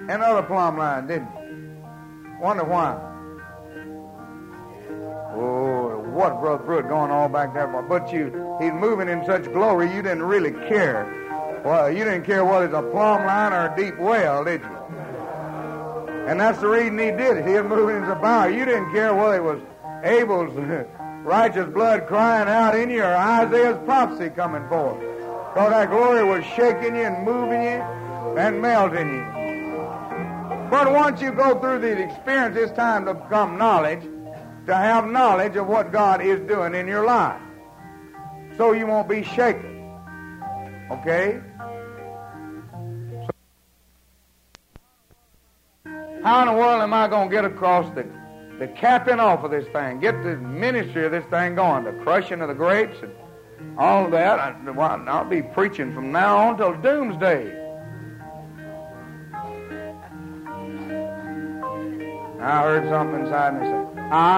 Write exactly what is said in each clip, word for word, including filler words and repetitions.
another plumb line, didn't he? Wonder why. Oh, what Brother Pruitt going all back there for? But you, he's moving in such glory, you didn't really care. Well, you didn't care whether it's a plumb line or a deep well, did you? And that's the reason he did it. He was moving in the power. You didn't care whether it was Abel's righteous blood crying out in you or Isaiah's prophecy coming forth. Because that glory was shaking you and moving you and melting you. But once you go through the experience, it's time to become knowledge, to have knowledge of what God is doing in your life. So you won't be shaken. Okay? So how in the world am I going to get across the, the capping off of this thing, get the ministry of this thing going, the crushing of the grapes and all of that? I, I'll be preaching from now on till doomsday. I heard something inside me say,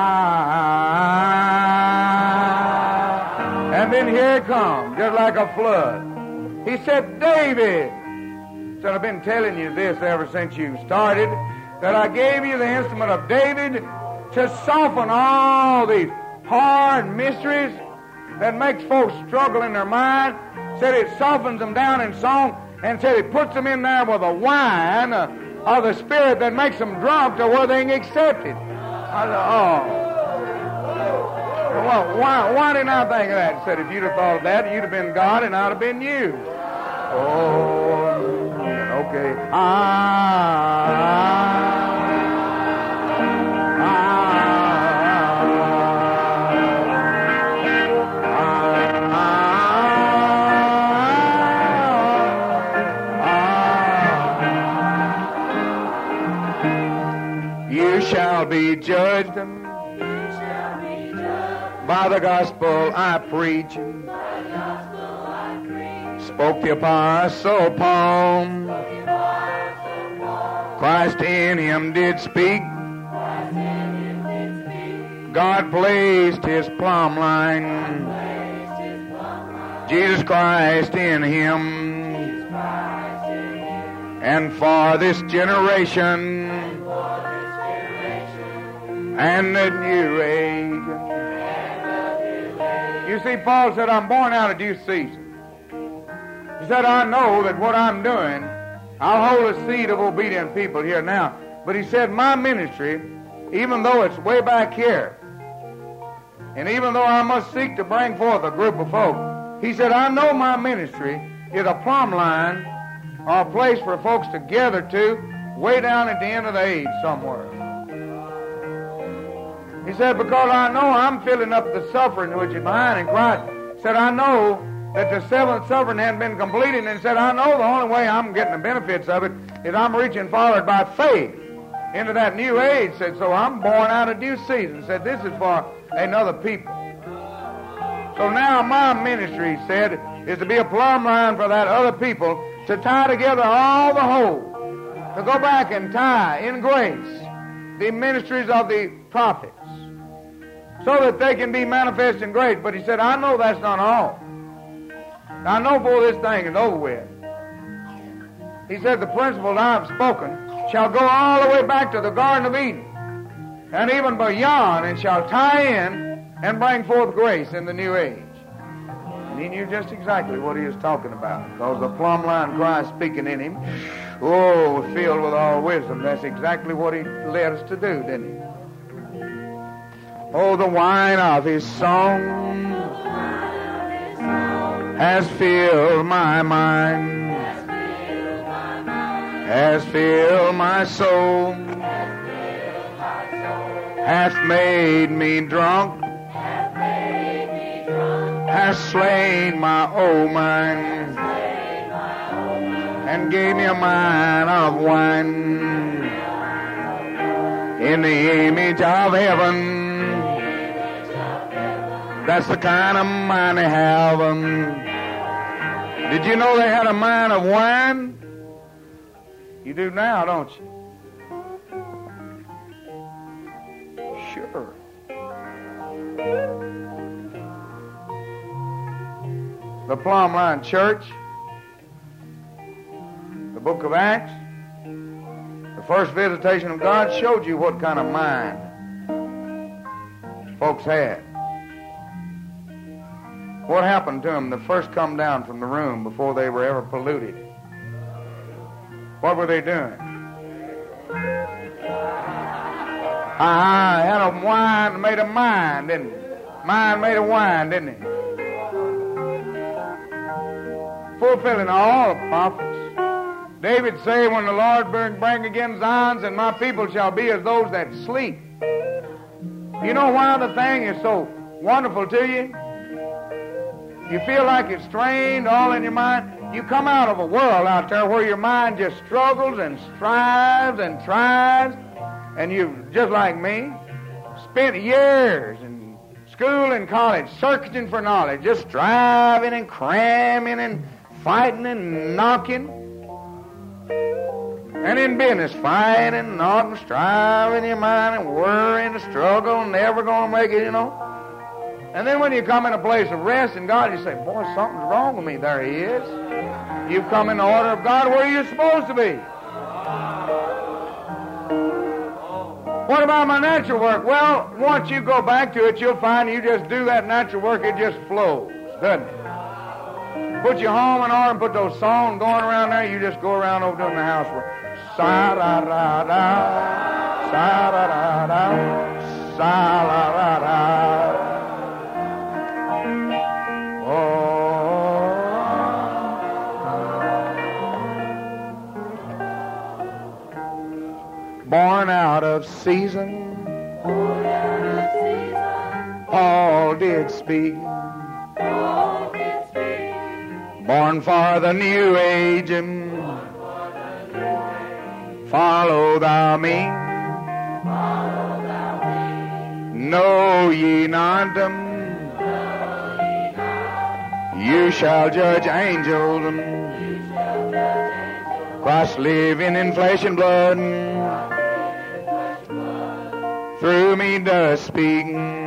ah, and then here it comes, just like a flood. He said, David, said, I've been telling you this ever since you started, that I gave you the instrument of David to soften all these hard mysteries that makes folks struggle in their mind. Said it softens them down in song, and said it puts them in there with a wine uh, of the Spirit that makes them drunk to where they can accept it. I said, oh. Well, why, why didn't I think of that? Said, if you'd have thought of that, you'd have been God and I'd have been you. Oh, okay. Ah. Shall be judged by the gospel I preach. Spoke the apostle Paul. Christ in him did speak. God placed his plumb line. Jesus Christ in him. And for this generation and the new age. You see, Paul said, I'm born out of due season. He said, I know that what I'm doing, I'll hold a seed of obedient people here now. But he said, my ministry, even though it's way back here, and even though I must seek to bring forth a group of folk, he said, I know my ministry is a plumb line or a place for folks to gather to way down at the end of the age somewhere. He said, because I know I'm filling up the suffering which is behind in Christ. He said, I know that the seventh suffering hadn't been completed. And he said, I know the only way I'm getting the benefits of it is I'm reaching forward by faith into that new age. He said, so I'm born out of due season. He said, this is for another people. So now my ministry, he said, is to be a plumb line for that other people to tie together all the whole, to go back and tie in grace the ministries of the prophets, so that they can be manifest in grace. But he said, I know that's not all. I know before this thing is over with. He said, the principle that I've spoken shall go all the way back to the Garden of Eden, and even beyond, and shall tie in and bring forth grace in the new age. And he knew just exactly what he was talking about, because the plumb line Christ speaking in him, oh, filled with all wisdom. That's exactly what he led us to do, didn't he? Oh, the wine of his song has filled my mind, has filled my soul, hath made me drunk, hath slain my old mind, and gave me a mind of wine in the image of heaven. That's the kind of mind they have. Um, did you know they had a mind of wine? You do now, don't you? Sure. The Plumb Line Church, the book of Acts, First visitation of God showed you what kind of mind folks had. What happened to them the first come down from the room before they were ever polluted? What were they doing? Ah, had a wine, made a mind, didn't it? Mind made a wine, didn't it? Fulfilling all the prophets. David say, when the Lord bring again Zion, and my people shall be as those that sleep. You know why the thing is so wonderful to you? You feel like it's strained all in your mind. You come out of a world out there where your mind just struggles and strives and tries, and you, just like me, spent years in school and college searching for knowledge, just striving and cramming and fighting and knocking. And in business, fighting, knocking, striving in your mind and worrying, and struggling, never going to make it, you know. And then when you come in a place of rest in God, you say, boy, something's wrong with me. There He is. You've come in the order of God where you're supposed to be. What about my natural work? Well, once you go back to it, you'll find you just do that natural work, it just flows, doesn't it? Put your home in order and put those songs going around there, you just go around over doing the housework. Sa-da-da-da, sa-da-da-da, sa-la-da-da. Born out of season, Born out of season, Paul did speak. Paul did speak. Born for the new age, follow thou me. Follow thou me. Know ye not them? Know ye not. You shall judge angels. You shall judge angels. Christ living in flesh and blood, through me does speak.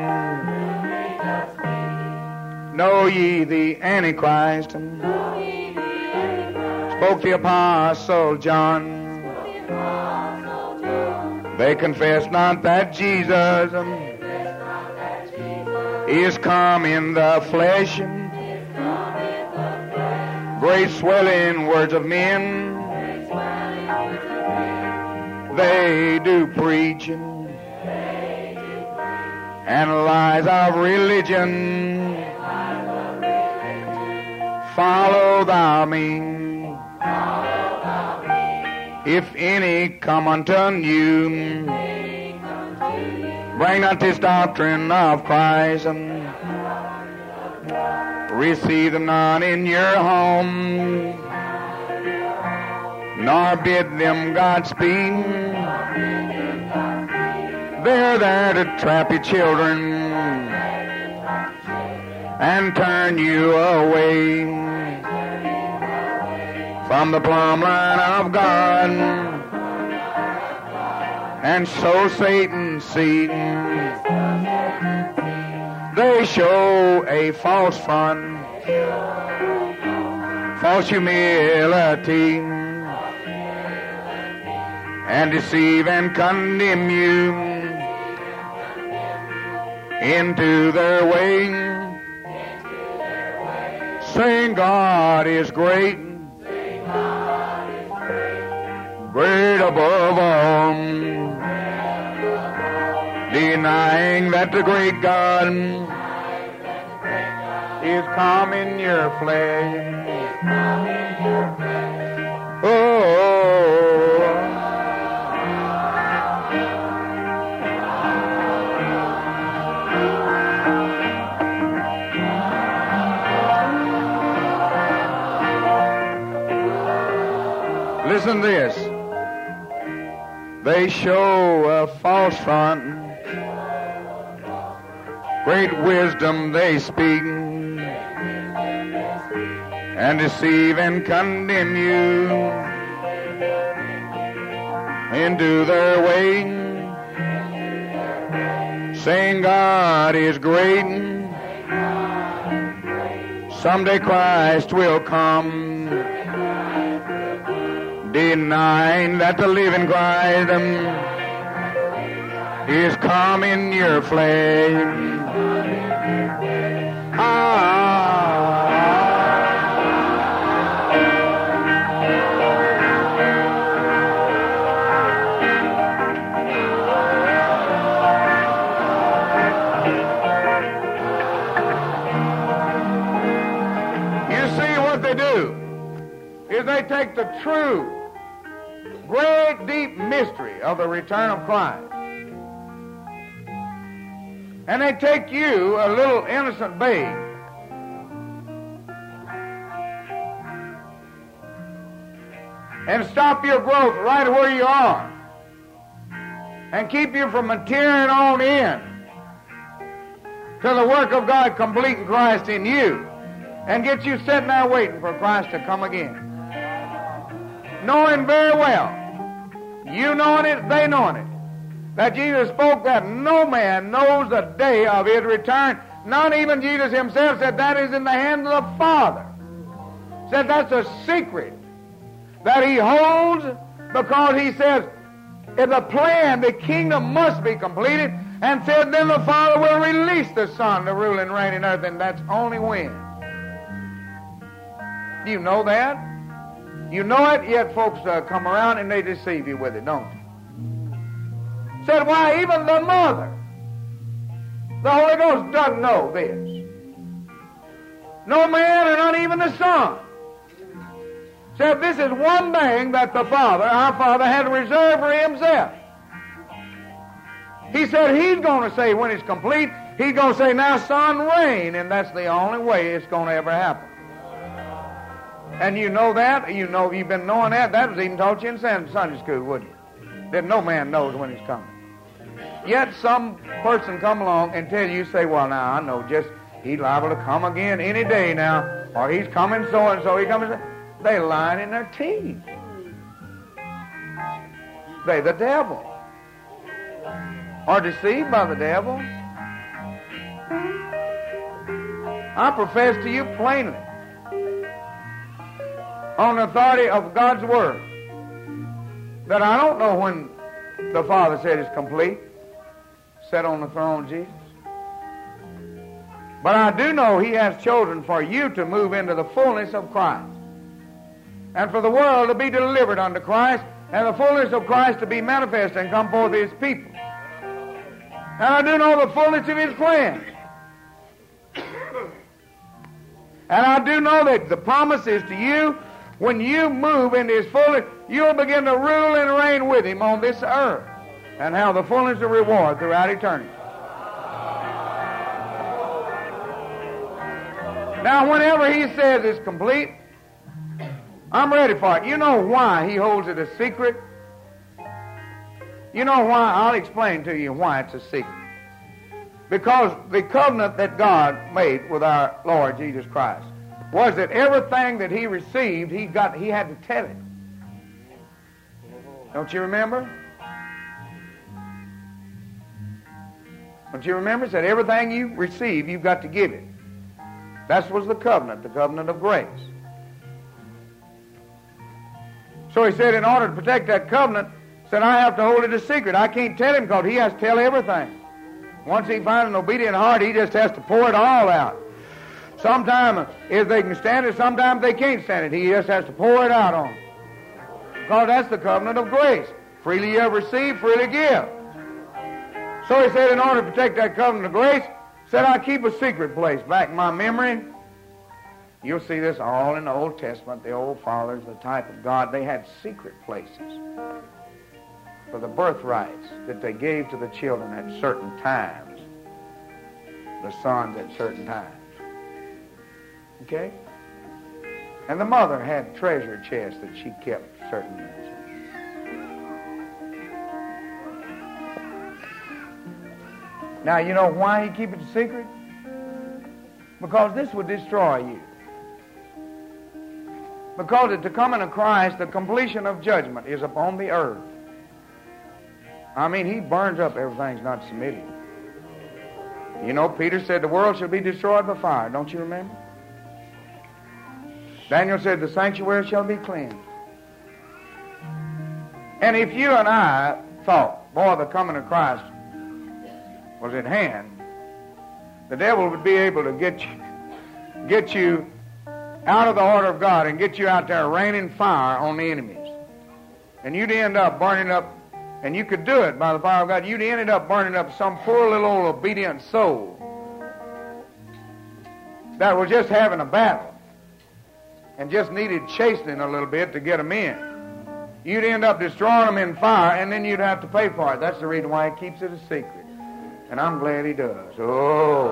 Know ye the Antichrist? Know ye the Antichrist. Spoke the Apostle John. Spoke the Apostle John. They confess not that Jesus Confess not that Jesus is come in the flesh. is come in the flesh. Great swelling words of men Great swelling words of men. they do preach, They do preach. and lies of religion. Follow thou me. Follow thou me. If any come unto you, Any come to you. bring not this doctrine of Christ. Receive them not in your home, nor bid them Godspeed. They're there to trap your children and turn you away from the plumb line of God, and so Satan's seed. They show a false front, false humility, and deceive and condemn you into their way, saying God is great, great above all, denying that the great God is come in your flesh. Oh, listen to this. They show a false front, great wisdom they speak, and deceive and condemn you into their way, saying God is great. Someday Christ will come, denying that the living Christ um, is come in your flame. Ah. Is they take the true, great, deep mystery of the return of Christ, and they take you, a little innocent babe, and stop your growth right where you are, and keep you from maturing on in to the work of God complete in Christ in you, and get you sitting there waiting for Christ to come again. Knowing very well, you knowing it, they knowing it, that Jesus spoke that no man knows the day of his return. Not even Jesus himself said that is in the hands of the Father. Said that's a secret that he holds, because he says in the plan the kingdom must be completed, and said then the Father will release the Son to rule and reign in earth, and that's only when. Do you know that? You know it, yet folks uh, come around and they deceive you with it, don't they? Said, why, even the mother, the Holy Ghost doesn't know this. No man, and not even the Son. Said, this is one thing that the Father, our Father, had reserved for himself. He said he's going to say when it's complete, he's going to say, now, Son, reign, and that's the only way it's going to ever happen. And you know that, you know, you've been knowing that, that was even taught you in Sunday school, wouldn't you? That no man knows when he's coming. Yet some person come along and tell you, say, well, now, I know just, he's liable to come again any day now, or he's coming so-and-so, he comes, they lying in their teeth. They the devil. Are deceived by the devil. I profess to you plainly, on the authority of God's Word, that I don't know when the Father said it's complete, set on the throne, Jesus. But I do know he has chosen for you to move into the fullness of Christ, and for the world to be delivered unto Christ, and the fullness of Christ to be manifest and come forth his people. And I do know the fullness of his plan. And I do know that the promise is to you, when you move into his fullness, you'll begin to rule and reign with him on this earth, and have the fullness of reward throughout eternity. Now, whenever he says it's complete, I'm ready for it. You know why he holds it a secret? You know why? I'll explain to you why it's a secret. Because the covenant that God made with our Lord Jesus Christ was that everything that he received, he got, he had to tell it. Don't you remember? Don't you remember? It said everything you receive, you've got to give it. That was the covenant, the covenant of grace. So he said, in order to protect that covenant, said I have to hold it a secret. I can't tell him because he has to tell everything. Once he finds an obedient heart, he just has to pour it all out. Sometimes, if they can stand it, sometimes they can't stand it. He just has to pour it out on them. Because that's the covenant of grace. Freely you have received, freely give. So he said, in order to protect that covenant of grace, said I keep a secret place back in my memory. You'll see this all in the Old Testament. The old fathers, the type of God, they had secret places for the birthrights that they gave to the children at certain times, the sons at certain times. Okay? And the mother had treasure chests that she kept certain things. Now, you know why he keep it a secret? Because this would destroy you. Because at the coming of Christ, the completion of judgment is upon the earth. I mean, he burns up everything's not submitted. You know, Peter said the world shall be destroyed by fire. Don't you remember? Daniel said the sanctuary shall be cleansed. And if you and I thought, boy, the coming of Christ was at hand, the devil would be able to get you, get you out of the order of God and get you out there raining fire on the enemies. And you'd end up burning up, and you could do it by the power of God, you'd end up burning up some poor little old obedient soul that was just having a battle and just needed chastening a little bit to get them in. You'd end up destroying them in fire, and then you'd have to pay for it. That's the reason why he keeps it a secret. And I'm glad he does. Oh.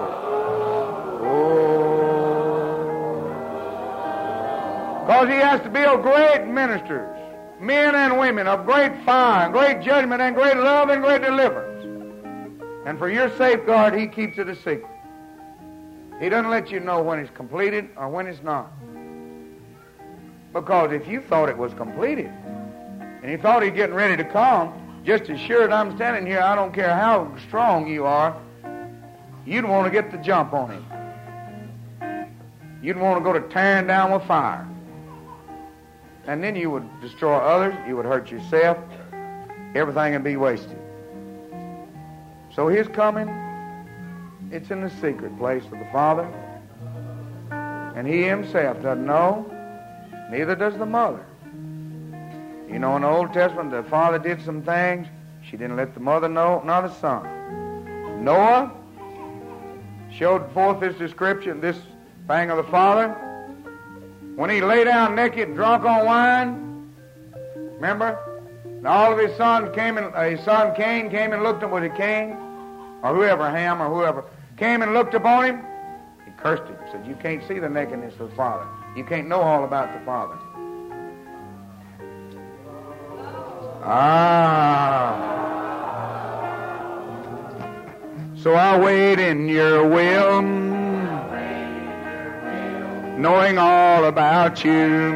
Oh. Because he has to build great ministers, men and women of great fire, and great judgment, and great love, and great deliverance. And for your safeguard, he keeps it a secret. He doesn't let you know when it's completed or when it's not. Because if you thought it was completed, and you thought he's getting ready to come, just as sure as I'm standing here, I don't care how strong you are, you'd want to get the jump on him. You'd want to go to tearing down with fire. And then you would destroy others, you would hurt yourself, everything would be wasted. So his coming, it's in the secret place of the Father, and he himself doesn't know, neither does the mother. You know, in the Old Testament, the father did some things. She didn't let the mother know, nor the son. Noah showed forth this description, this thing of the father. When he lay down naked and drunk on wine, remember? And all of his sons came and, uh, his son Cain came and looked at, was it Cain? Or whoever, Ham or whoever, came and looked upon him. He cursed him, said, you can't see the nakedness of the father. You can't know all about the father. Ah. So I wait in your will, knowing all about you,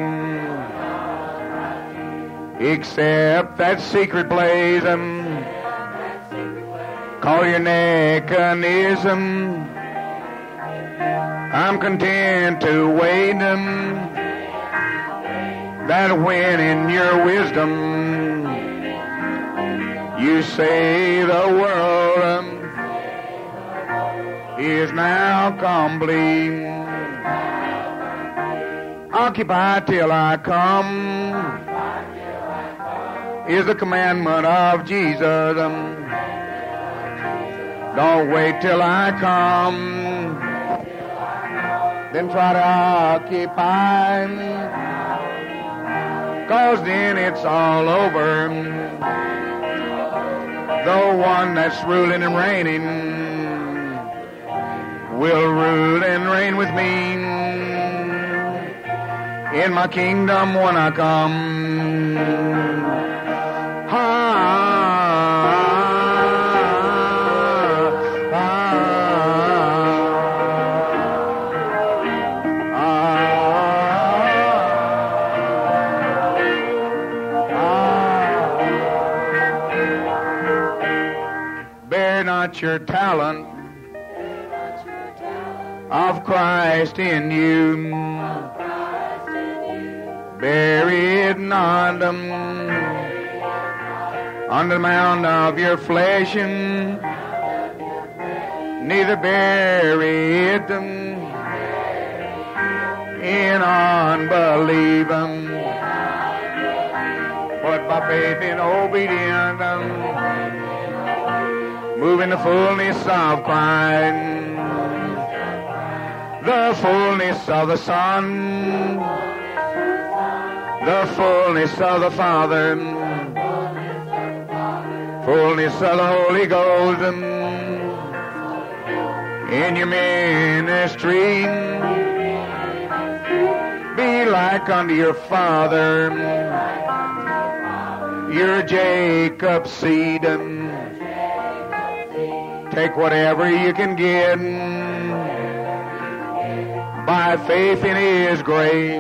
except that secret place, um, call your mechanism. I'm content to wait, um, that when in your wisdom you say the world um, is now complete. Occupy till I come is the commandment of Jesus. Um, don't wait till I come, then try to occupy, 'cause then it's all over. The one that's ruling and reigning will rule and reign with me in my kingdom when I come. Ah, your talent of Christ in you, bury it not um, under the mound of your flesh, and neither bury it um, in unbelief, um, but by faith in obedience, um, move in the fullness of Christ, the fullness of the Son, the fullness of the Father, fullness of the Holy Ghost in your ministry. Be like unto your father, your Jacob's seed. Take whatever you can get by faith in His grace.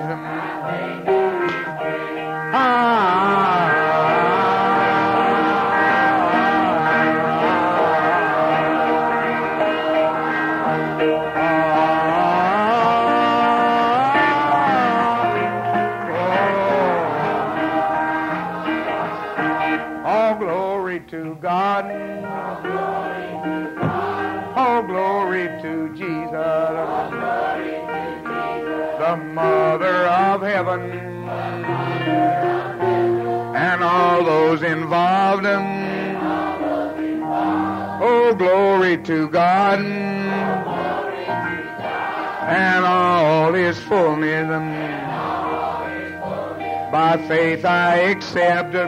Ah. All glory to God. All glory to God. All glory to Jesus. All glory to Jesus. The Mother of Heaven. The Mother of Heaven. And all those involved. And all those involved. Oh, glory to God. Glory to God. And all His fullness. And all His fullness. By faith I accept. By faith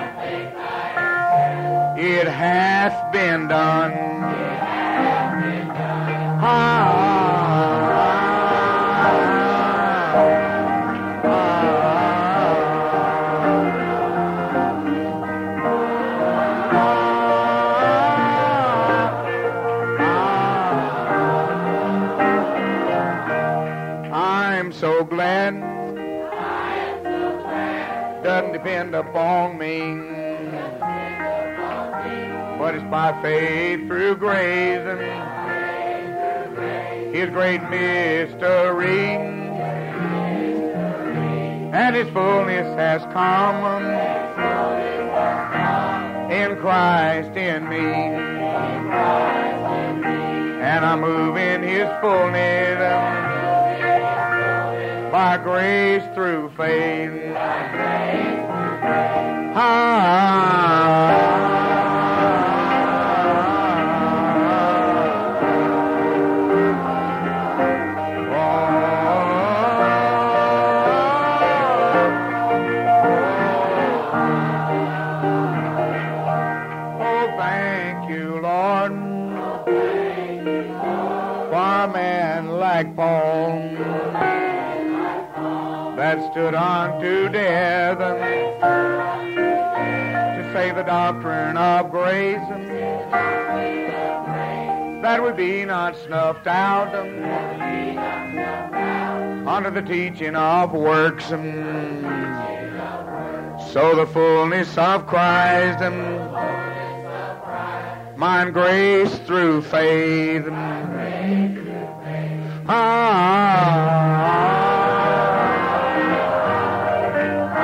I accept. It hath been done. It hath been done. Ah, I'm so glad. I am so glad. Doesn't depend upon me, but it's by faith through grace and His great mystery, and His fullness has come in Christ in me, and I move in His fullness by grace through faith. Like Paul, that stood unto death to say the doctrine of grace, that would be not snuffed out under the teaching of works. So the fullness of Christ, mine grace through faith. Ah, ah, ah,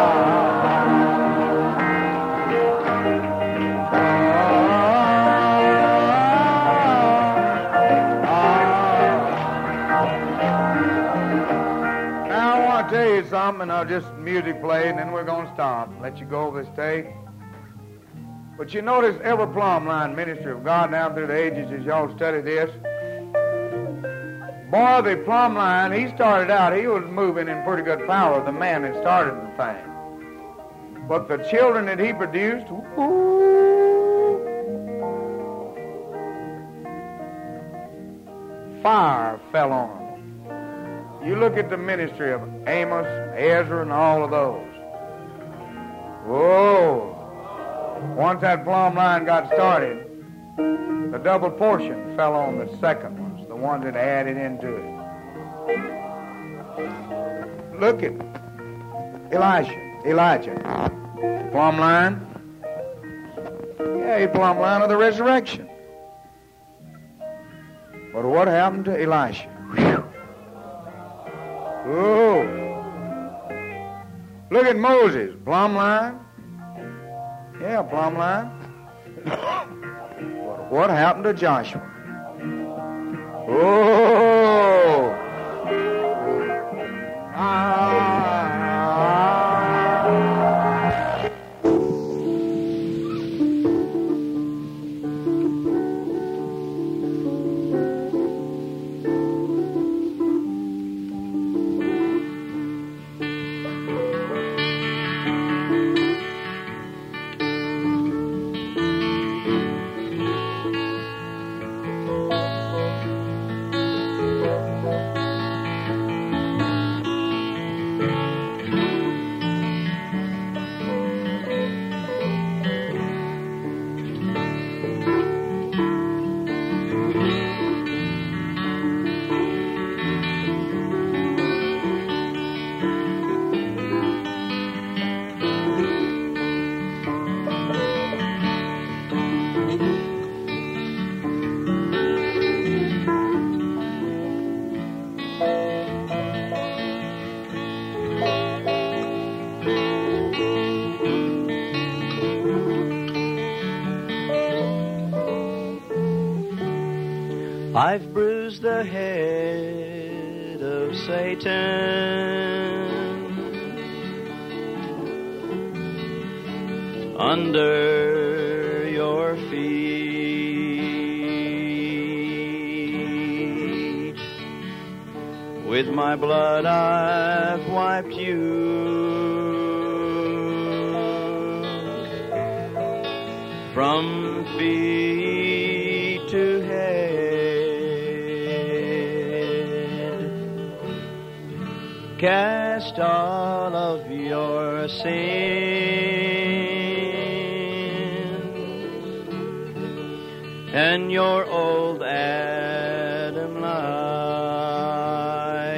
Now I want to tell you something. I'll just music play, and then we're going to stop. Let you go over this tape. But you notice every plumb line ministry of God down through the ages as y'all study this. Boy, the plumb line, he started out, he was moving in pretty good power, the man that started the thing. But the children that he produced, ooh, fire fell on them. You look at the ministry of Amos, Ezra, and all of those. Whoa. Once that plumb line got started, the double portion fell on the second ones, the ones that added into it. Look at Elisha, Elijah. Plumb line? Yeah, he plumb line of the resurrection. But what happened to Elisha? Whew. Oh. Look at Moses, plumb line. Yeah, plumb line. But what happened to Joshua? Oh! Ah! I've bruised the head of Satan under your feet. With my blood I've wiped you from feet to head. Cast all of your sins and your old Adam life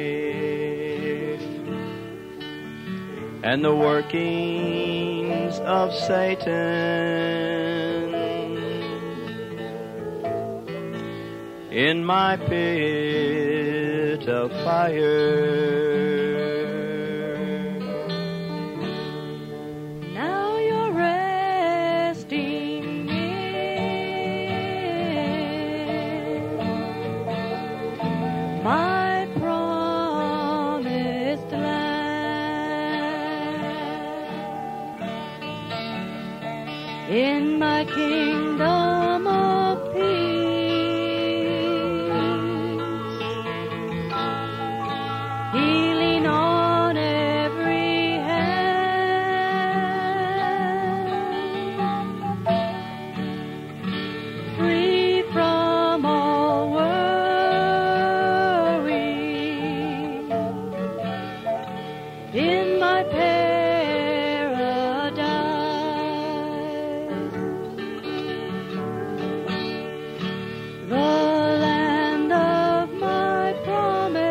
and the workings of Satan in my pit of fire. Now you're resting in my promised land, in my kingdom of peace. Healing on every hand, free from all worry, in my paradise, the land of my promise.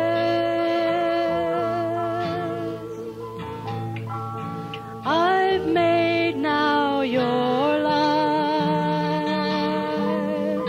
I've made now your life.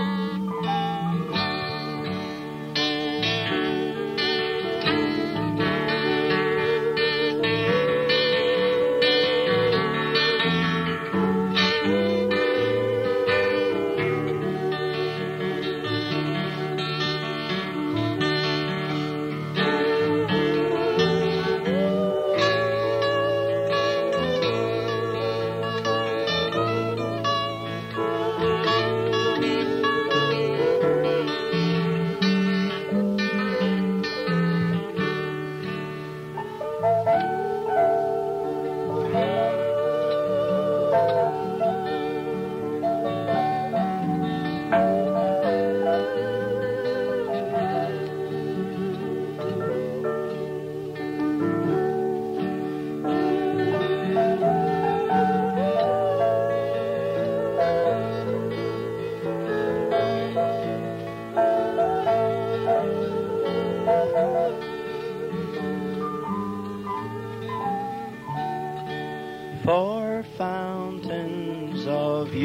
For fountains of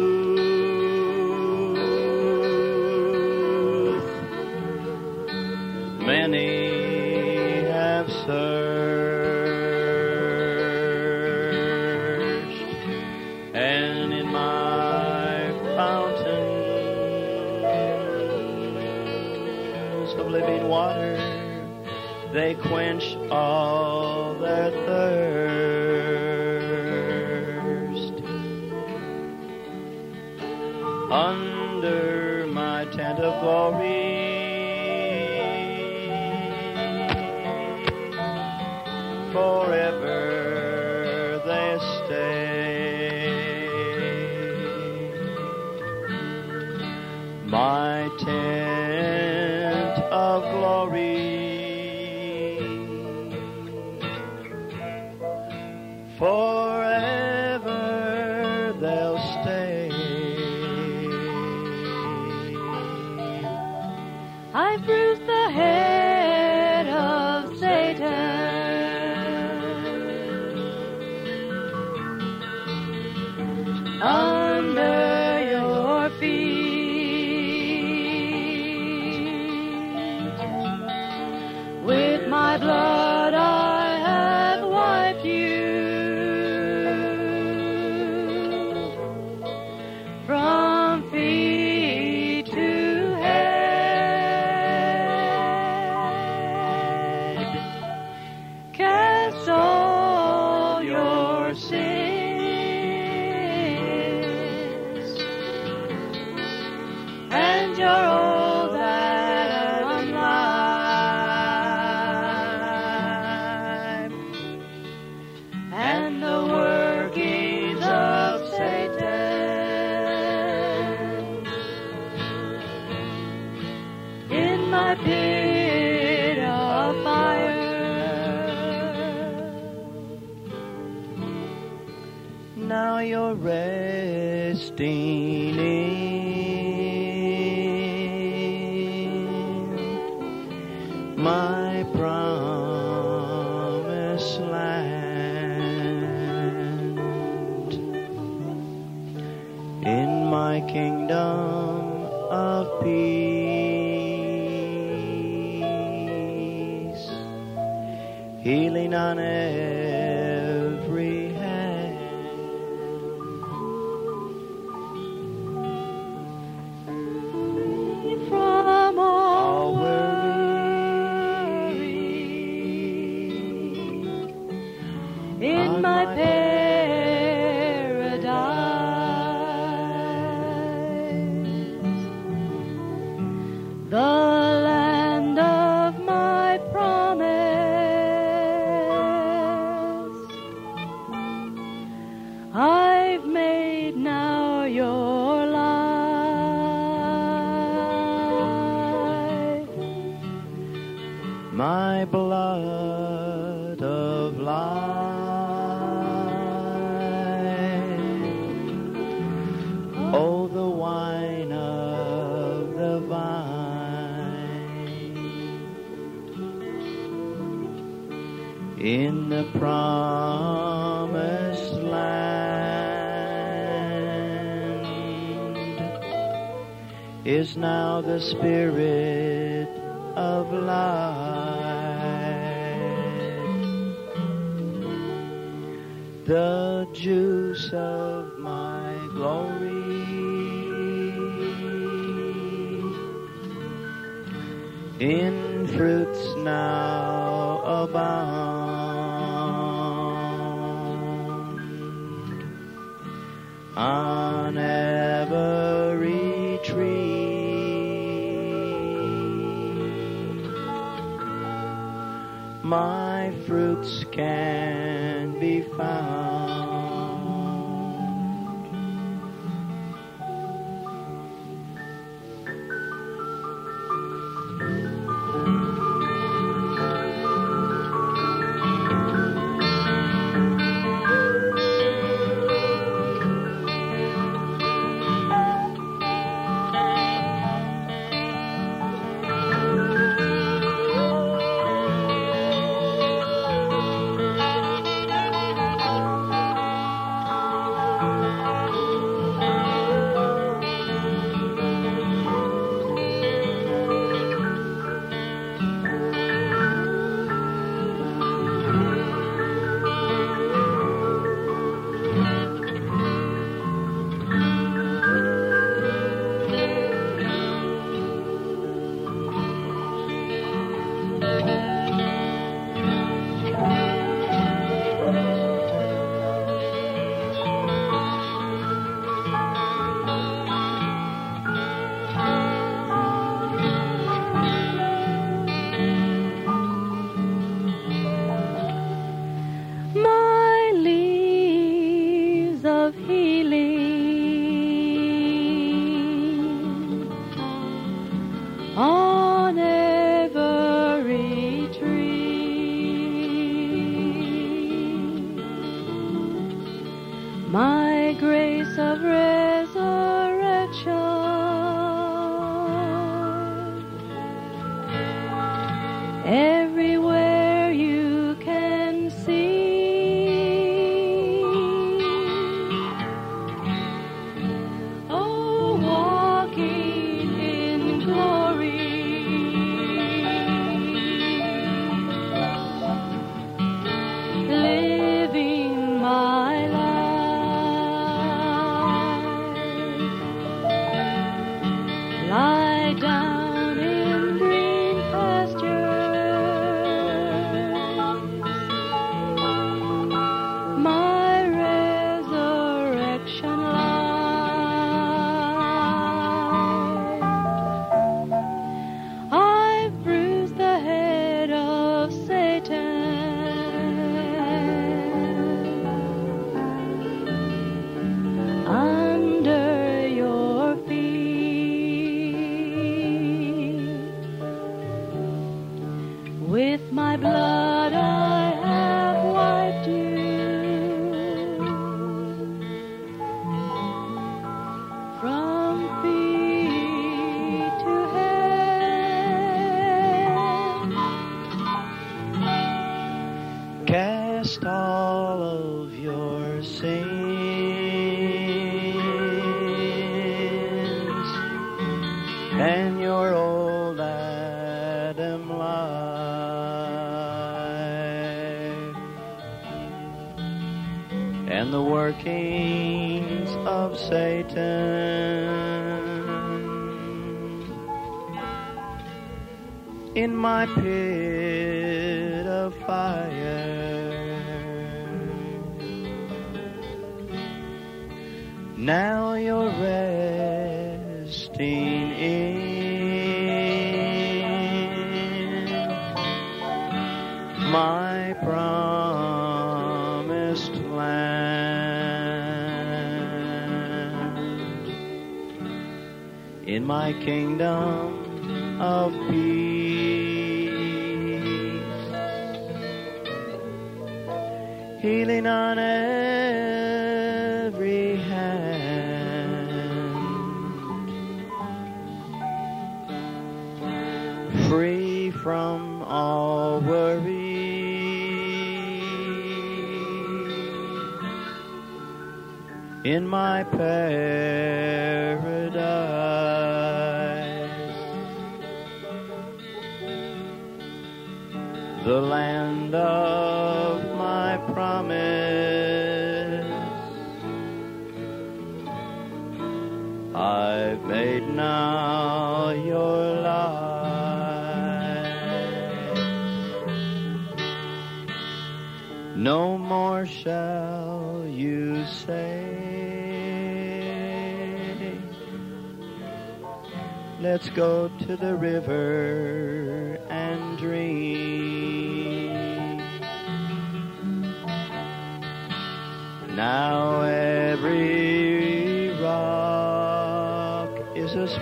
youth, many have searched, and in my fountains of living water they quench all their thirst. Under my tent of glory, forever they stay. My tent of glory, forever they'll stay. I've bruised the head of Satan under your feet. With my blood I have wiped you from feet to head. are resting in my promised land, in my kingdom of peace, healing on every hand. From all worry in my paradise, the land of my promise, I've made now your life, my blood of life. Oh, the wine of the vine, in the promised land, is now the Spirit of life, the juice of my glory, in fruits now abound, on every tree, my fruits can be found. my leaves of healing on every tree, my grace of resurrection everywhere you can see. Oh, walking in glory, living my life, lie down in green pastures, my resurrection life. I've bruised the head of Satan, under your feet. workings of Satan. In my pit of fire, now you're resting in my promised land, in my kingdom of peace, healing on every hand, free from all worry, in my paradise, the land of my promise. I've made now your life. No more shall you say, let's go to the river and drink. Now every rock is a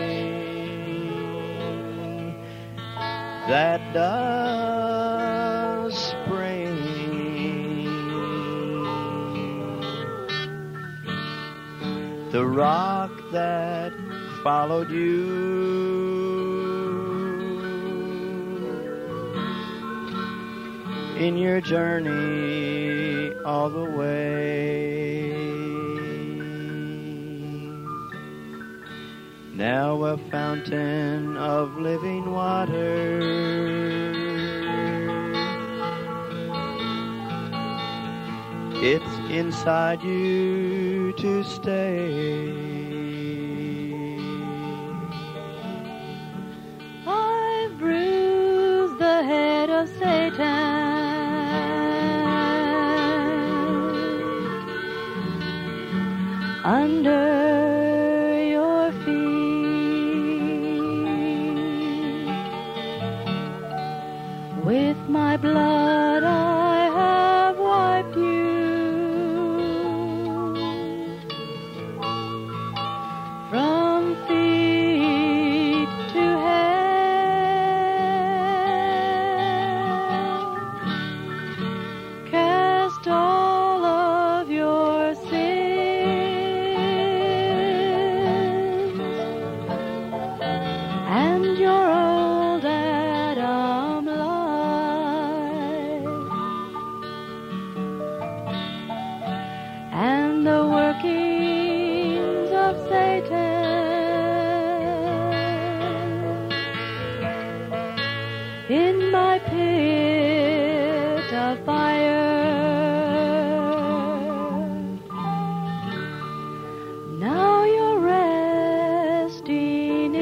spring that does spring. The rock that followed you in your journey all the way. Now a fountain of living water, it's inside you to stay. I've bruised the head of Satan. Under your feet, with my blood I have wiped you from feet to head. Cast all of your sins and your old Adam life, and the workings of Satan in my pit of fire. Now you're resting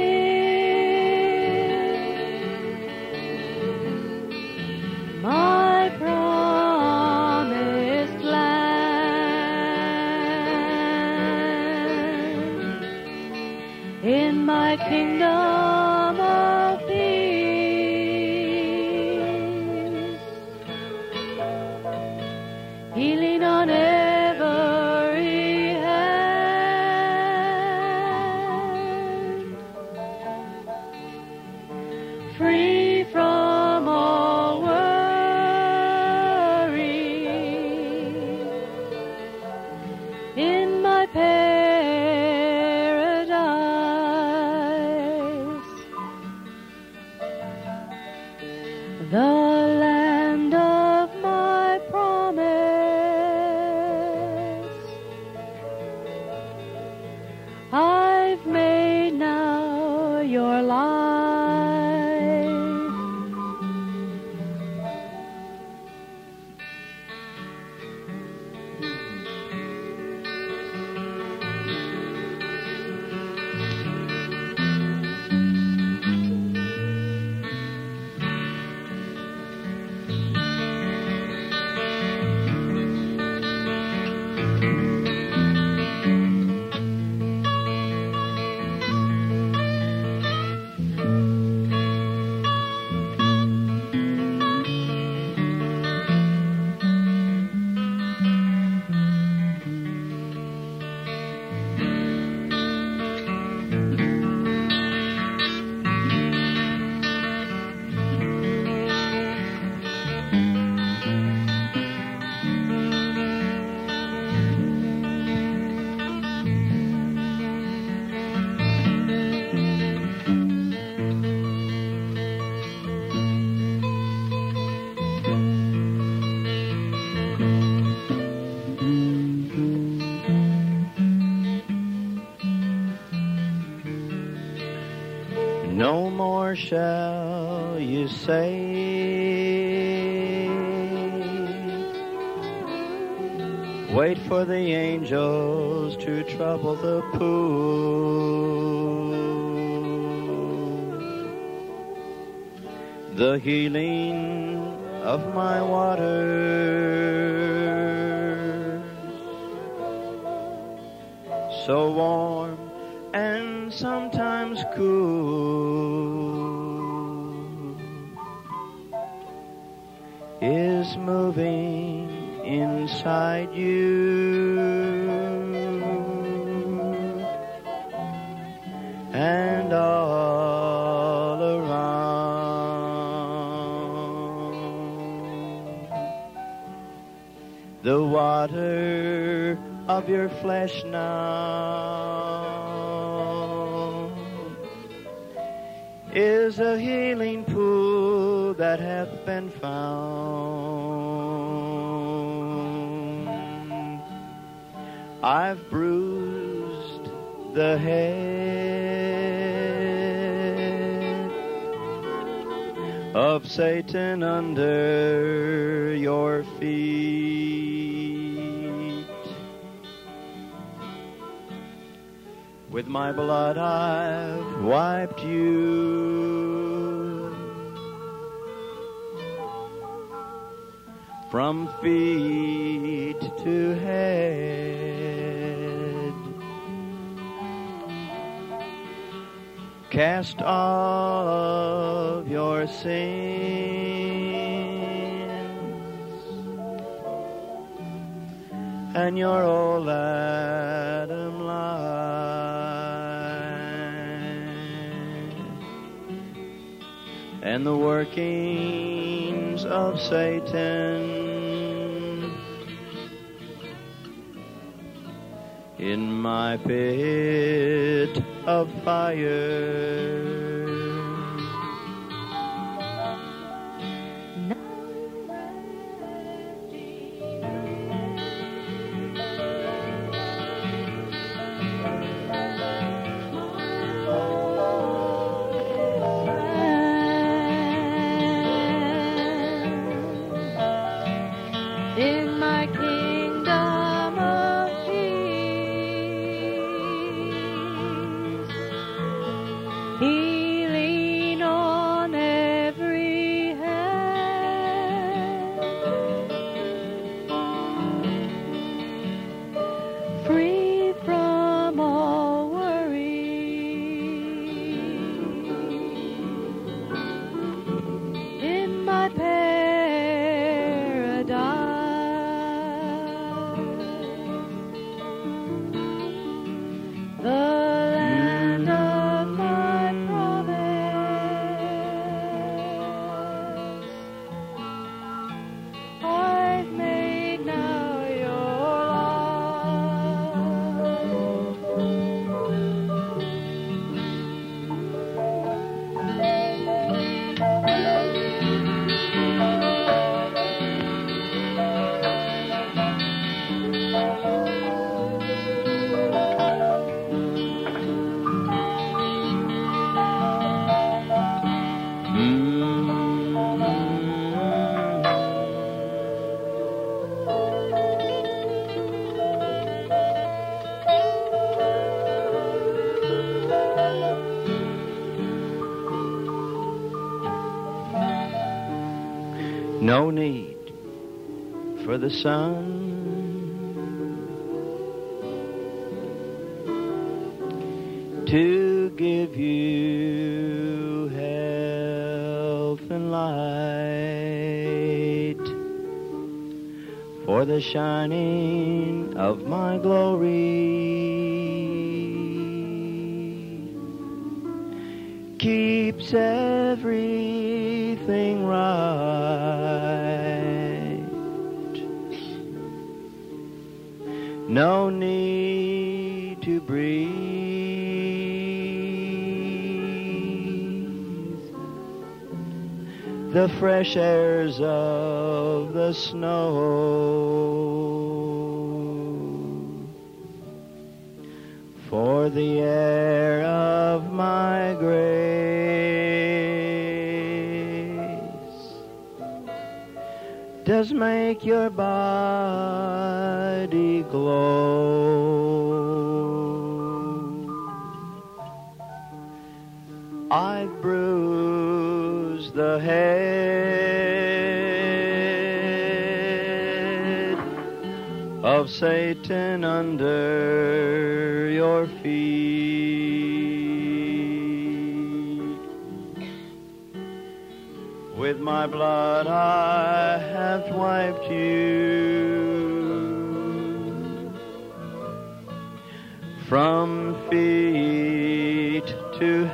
in my promised land, in my kingdom of peace, healing on every hand, free from all worry, in my paradise, the land of my promise. I've made now your life. No more shall you say, wait for the angels to trouble the pool. The healing of my waters, so warm and sometimes cool, is moving inside you, and all around. The water of your flesh now is a healing pool that hath been found. I've bruised the head of Satan under your feet. With my blood I've wiped you from feet to head. Cast all of your sins and your old Adam life, and the workings of Satan in my pit of fire. In my kingdom of peace, healing on every hand, free from all worry. In my paradise, the land of my promise, I've made now your No need for the sun to give you health and light, for the shining of my glory keeps everything right. No need to breathe the fresh airs of the snow, for the air of my grace does make your body glow. I've bruised the head of Satan under your feet. With my blood I have wiped you from feet to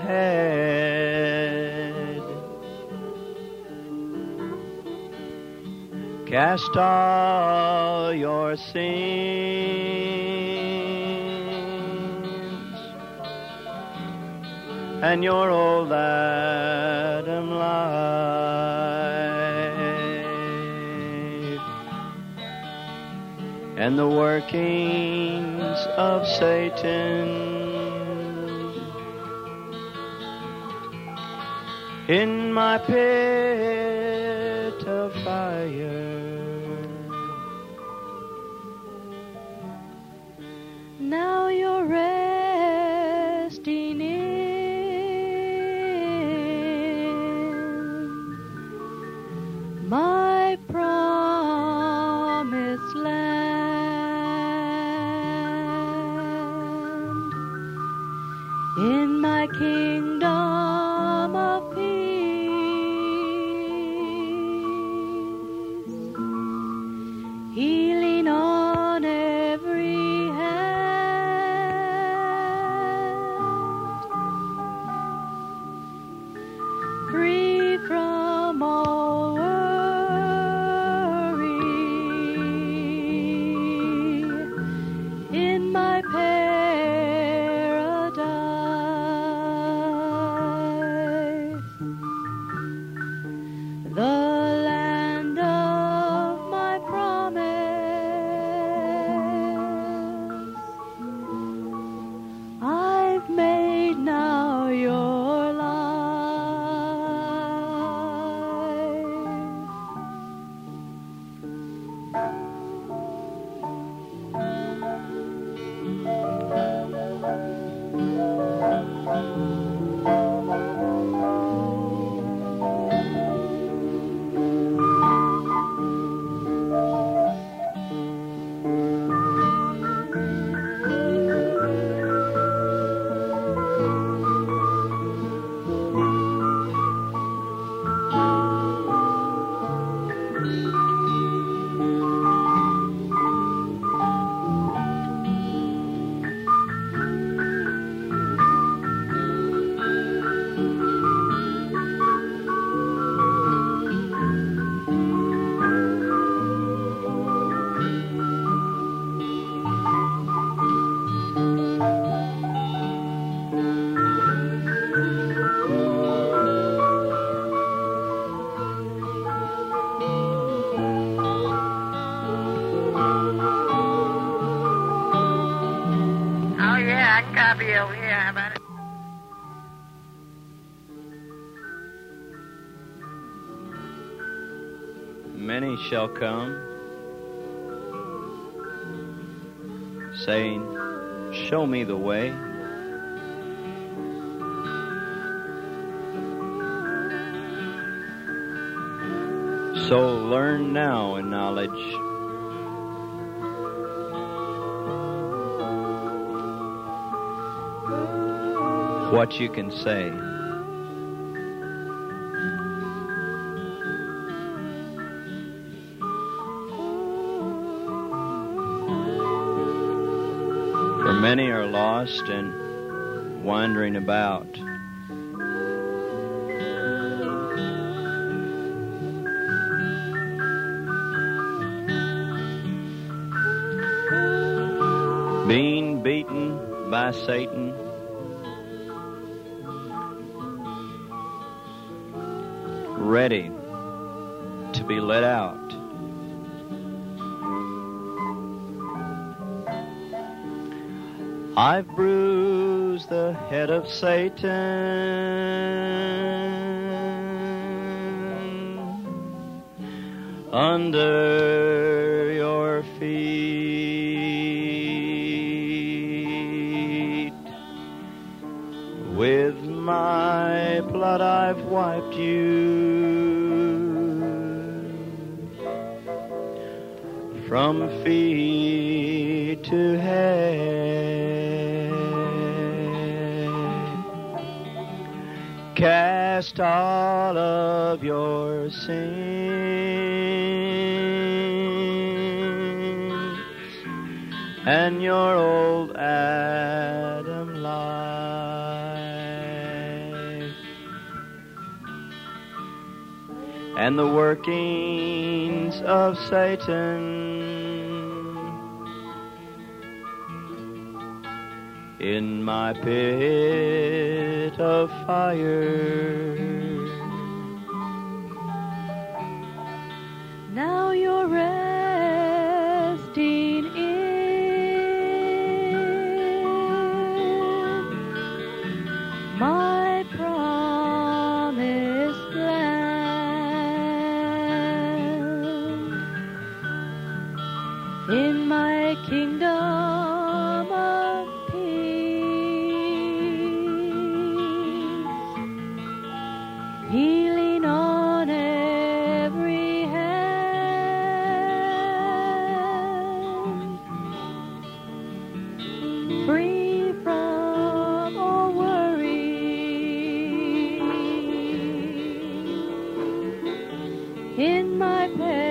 head. Cast all your sins and your old Adam life and the workings of Satan in my pit of fire. Now you're resting in my promised land, in my kingdom of peace, healing on every hand, free from all worry, in my paradise, the land of my promise. I've made now your life. Oh, yeah, I can copy over here. How about it? Many shall come, saying, show me the way. So learn now in knowledge what you can say. For many are lost and wandering about. Being beaten by Satan, ready to be let out. I've bruised the head of Satan under your feet. With my blood I've wiped you from feet to head. Cast all of your sins and your old Adam life and the workings of Satan in my pit of fire. Now you're resting in my promised land, in my kingdom of healing on every hand, free from all worry, in my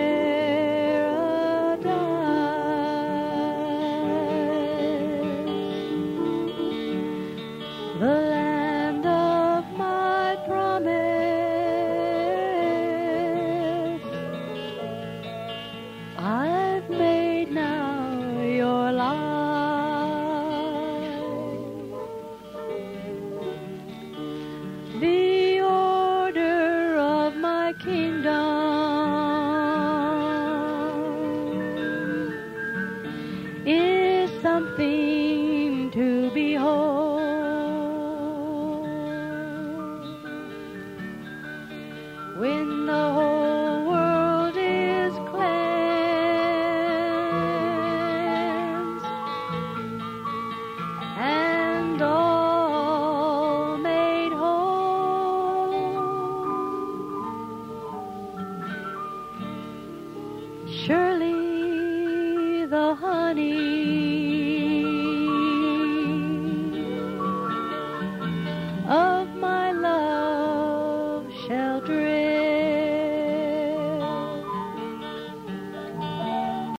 paradise, the land of my promise. I've made now your life the order of my kingdom is something to behold. When the whole world is cleansed and all made whole, surely the honey